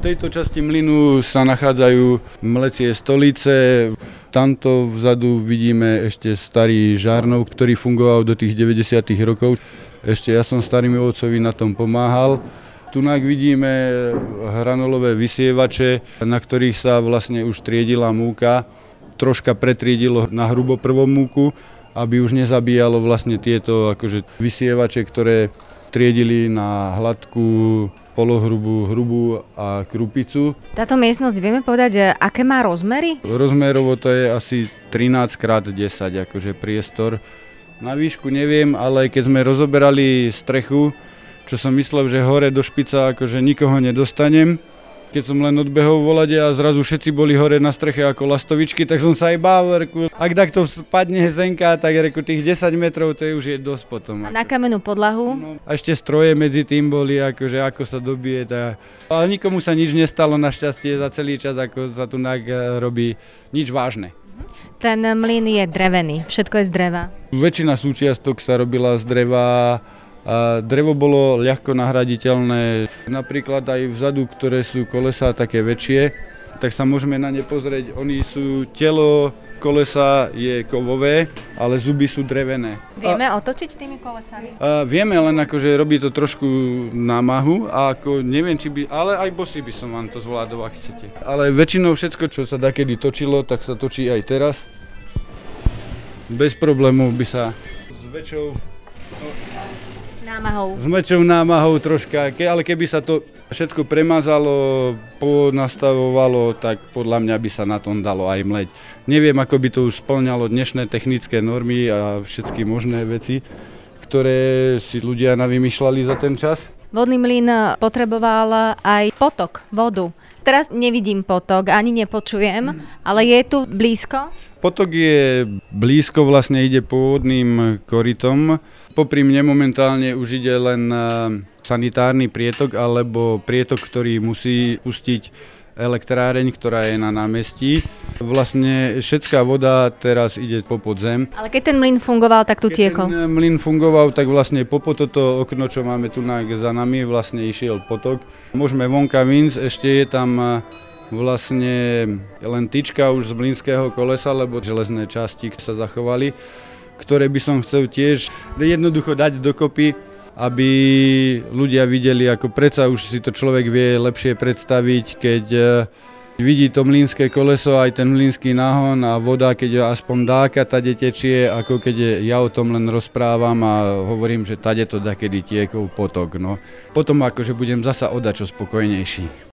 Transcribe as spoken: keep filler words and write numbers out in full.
tejto časti mlynu sa nachádzajú mlecie stolice. Tamto vzadu vidíme ešte starý žárnov, ktorý fungoval do tých deväťdesiatych rokov. Ešte ja som starými otcovi na tom pomáhal. Tunak vidíme hranolové vysievače, na ktorých sa vlastne už triedila múka. Troška pretriedilo na hrubo prvú múku, aby už nezabíjalo vlastne tieto akože vysievače, ktoré triedili na hladkú, polohrubú, hrubú a krupicu. Táto miestnosť, vieme povedať, aké má rozmery? Rozmerovo to je asi trinásť krát desať, akože priestor. Na výšku neviem, ale keď sme rozoberali strechu, čo som myslel, že hore do špica akože nikoho nedostanem, keď som len odbehol volade a zrazu všetci boli hore na streche ako lastovičky, tak som sa aj bál, reku, ak takto spadne zenka, tak reku, tých desať metrov to je už je dosť potom. A na kamennú podlahu? No, a ešte stroje medzi tým boli, akože ako sa dobije. Tak... Ale nikomu sa nič nestalo našťastie za celý čas, ako sa tu robí nič vážne. Ten mlyn je drevený, všetko je z dreva. Väčšina súčiastok sa robila z dreva. A drevo bolo ľahko nahraditeľné, napríklad aj vzadu, ktoré sú kolesá také väčšie, tak sa môžeme na ne pozrieť. Oni sú, telo kolesa je kovové, ale zuby sú drevené. Vieme a, otočiť tými kolesami? A vieme, len akože robí to trošku námahu a ako neviem, či by, ale aj bosý by som vám to zvládol, ak chcete. Ale väčšinou všetko, čo sa dakedy točilo, tak sa točí aj teraz. Bez problémov by sa s väčšou... No, námahou. S väčšou námahou troška, ke, ale keby sa to všetko premazalo, ponastavovalo, tak podľa mňa by sa na tom dalo aj mleť. Neviem, ako by to už spĺňalo dnešné technické normy a všetky možné veci, ktoré si ľudia navymýšľali za ten čas. Vodný mlyn potreboval aj potok, vodu. Teraz nevidím potok, ani nepočujem, ale je tu blízko? Potok je blízko, vlastne ide pôvodným korytom. Popri mne momentálne už ide len sanitárny prietok alebo prietok, ktorý musí pustiť elektráreň, ktorá je na námestí. Vlastne všetká voda teraz ide popod zem. Ale keď ten mlyn fungoval, tak tu keď tiekol? Keď ten mlyn fungoval, tak vlastne popod toto okno, čo máme tu za nami, vlastne išiel potok. Môžeme vonka vyjsť, ešte je tam vlastne len tyčka už z mlynského kolesa, lebo železné časti sa zachovali, ktoré by som chcel tiež jednoducho dať dokopy, aby ľudia videli, ako predsa už si to človek vie lepšie predstaviť, keď vidí to mlynské koleso, aj ten mlynský náhon a voda, keď aspoň dáka tade tečie, ako keď ja o tom len rozprávam a hovorím, že tade to dakedy tiekol potok. No. Potom akože budem zasa o dačo spokojnejší.